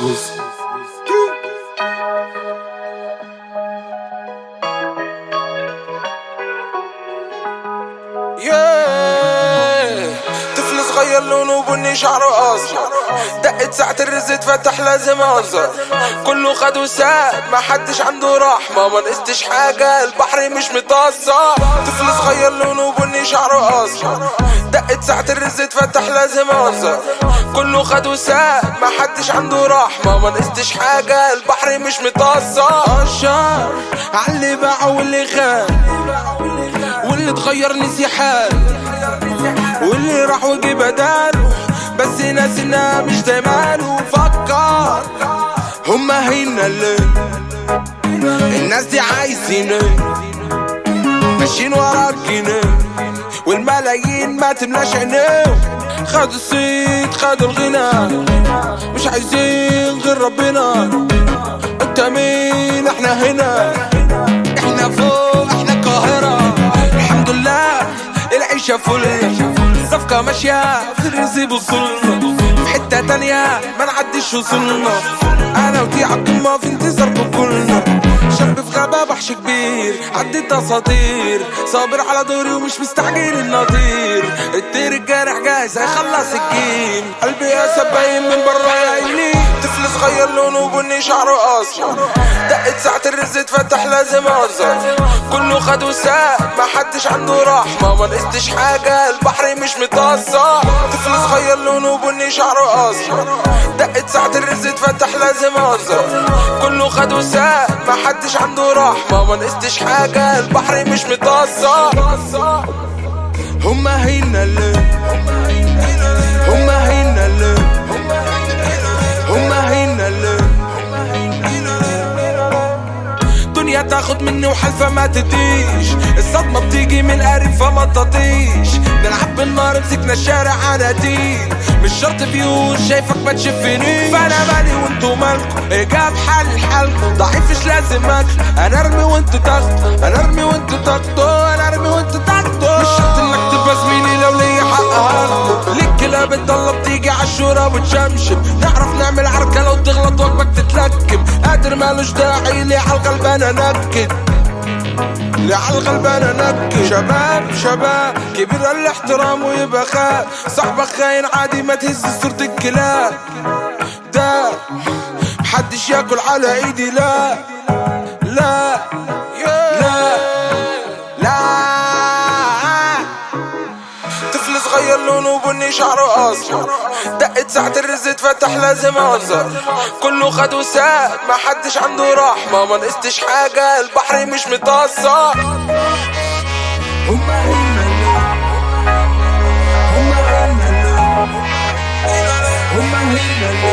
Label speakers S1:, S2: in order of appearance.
S1: طفل صغير لونه بني شعره اصفر، دقت ساعة الرزق فتح لازم انظر، كله خد وساب ما حدش عنده رحمة، ما نقستش حاجة البحر مش متقصر. طفل صغير لونه بني شعره اصفر، دقت ساعة الرزق فتح لازم انظر، كله خد وساب ما حدش عنده رحمة، ما نقستش حاجة البحر مش متقصر. الشر عاللي باع واللي خان واللي اتغير نسي حال واللي راح وجي بداله، بس ناس انها مش زمانه. فكر هما هنا اللي الناس دي عايزين ماشيين ورا الجنيه والملايين ما تملاش عينيهم، خدوا الصيت خدوا الغنى مش عايزين غير ربنا. انت مين؟ احنا هنا، احنا فوق، احنا القاهرة الحمد لله العيشة فل، الصفقة ماشية في الرزق بوصلنا، في حتة تانية ما نعديش وصلنا، انا ودي عالقمة في انتظاركم كلنا. شاب في غابة بحش كبير عديت اساطير، صابر على دوري ومش مستعجل النظير، الطير الجارح جاهز هيخلص الجيم، قلبي يا سباين من برا يا عيني. طفل صغير لونه بني شعره اصفر، دقت ساعة الرزق فتح لازم انظر، كله خد وساب ما حدش عنده رحمة، ما نقستش حاجة البحر مش متقصر. طفل صغير لونه بني شعره اصفر، دقت ساعة الرزق فتح لازم انظر، كله خد وساب ما حدش عنده رحمة، ما نقستش حاجة البحر مش متقصر. هما هنا اللي هما هنا اللي هما هنا اللي دنيا تاخد مني وحلفة ما تديش، الصدمة بتيجي من قريب فما تطيش، نلعب بالنار مسكنا الشارع عناديل، مش شرط بيوت شايفك ما تشفنيش، فانا مالي وانتو مالكم ايه جاب حل حالكم، ضعيف مش لازم اكل، انا ارمي وانتو تاخدوا، انا ارمي وانتو تاخدوا، انا ارمي وانتو تاخدوا، مش شرط انك تبقى زميلي لو ليا حق هاخده، ليك كلاب الضلة بتيجي عالشورى وتشمشم، نعرف نعمل عركة لو تغلط وجبك تتلكم، قادر مالوش داعي ليه عالغلبان انكد، ليه عالغلبان انكد. شباب كبير الاحترام ويبقى خاب، صاحبك خاين عادي ما تهز صورة الكلاب، ده محدش ياكل على ايدي، لا لا لا لا. طفل صغير لونه بني شعره اصفر، دقت ساعة الرزق فتح لازم انظر، كله خد وساب ما حدش عنده رحمة، ما نقستش حاجة البحر مش متقصر. هما هنا هما هنا هما هنا